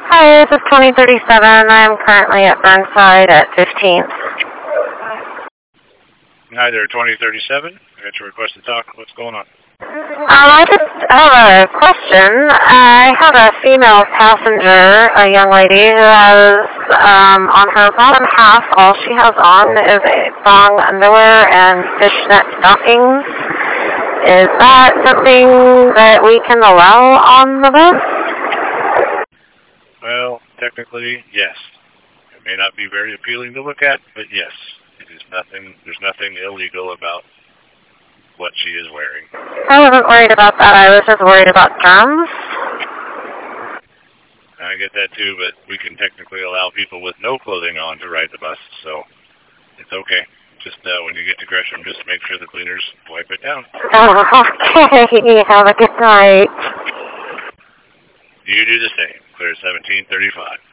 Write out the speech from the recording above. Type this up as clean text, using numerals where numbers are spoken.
Hi, this is 2037. I'm currently at Burnside at 15th. Hi there, 2037. I got your request to talk. What's going on? I just have a question. I have a female passenger, a young lady, who has on her bottom half, all she has on is a thong underwear and fishnet stockings. Is that something that we can allow on the bus? Well, technically, yes. It may not be very appealing to look at, but yes. There's nothing illegal about what she is wearing. I wasn't worried about that. I was just worried about germs. I get that too, but we can technically allow people with no clothing on to ride the bus, so it's okay. Just when you get to Gresham, just make sure the cleaners wipe it down. Okay, have a good night. You do the same. Clear 1735.